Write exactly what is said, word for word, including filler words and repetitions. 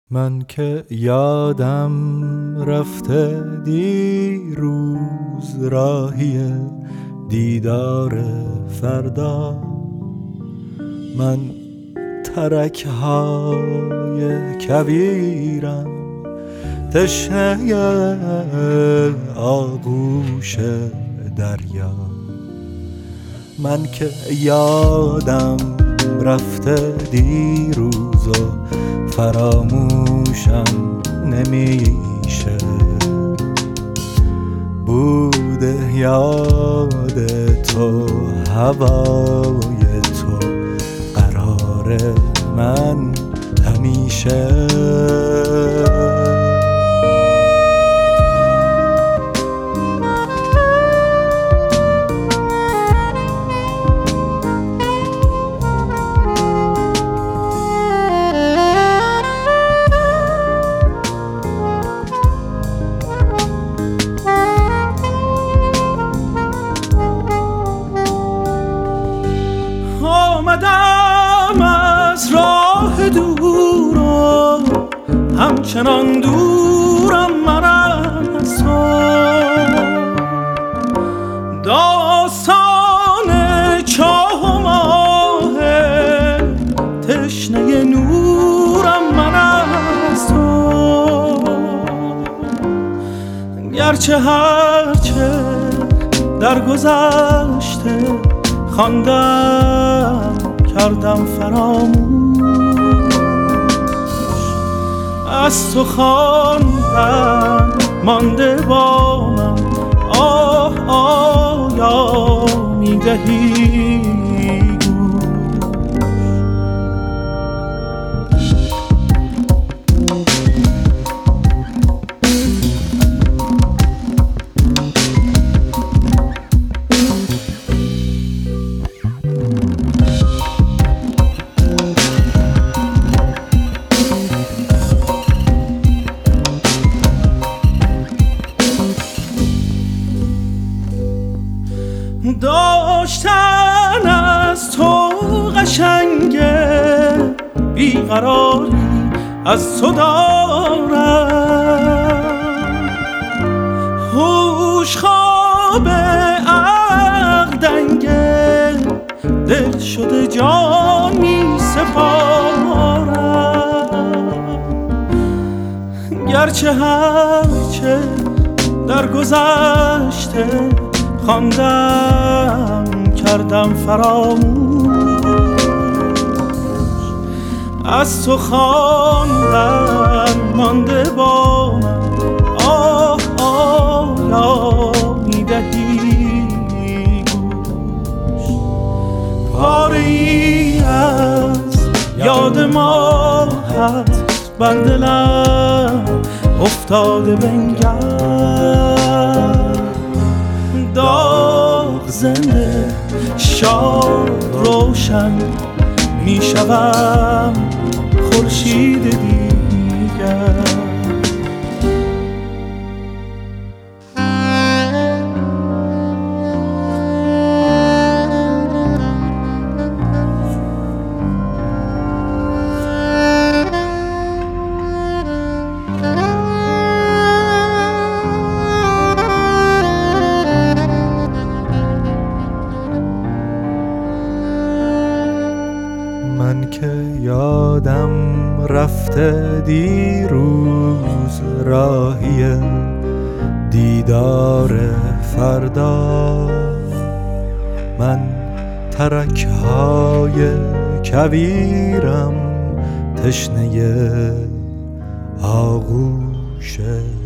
من که یادم رفته دیروز راهی دیدار فردا، من ترک های کویرم تشنه آغوش دریا. من که یادم رفته دیروز و فراموشم نمیشه، بوده یاد تو هوای تو قرار من همیشه. آمدم از راه دور و همچنان دورم من از تو، داستان چاه و ماه تشنه نورم من از تو. گرچه هرچه در گذشته خواندم کردم فراموش، از تو خواندم مانده با من آه آیا میدهی داشتن از تو قشنگه، بیقراری از تو دارم، هوش خواب عقل دنگه، دل شده جان می سپارم. گرچه هرچه در گذشته خواندم کردم فراموش، از تو خواندم مانده با من آه آیا میدهی گوش. پاره ای از یاد ما هست بر دلم افتاده بنگر، داغ زنده شاد روشن می شوم خورشید دیگر. من که یادم رفته دیروز راهی دیدار فردا، من ترک های کویرم تشنه آغوش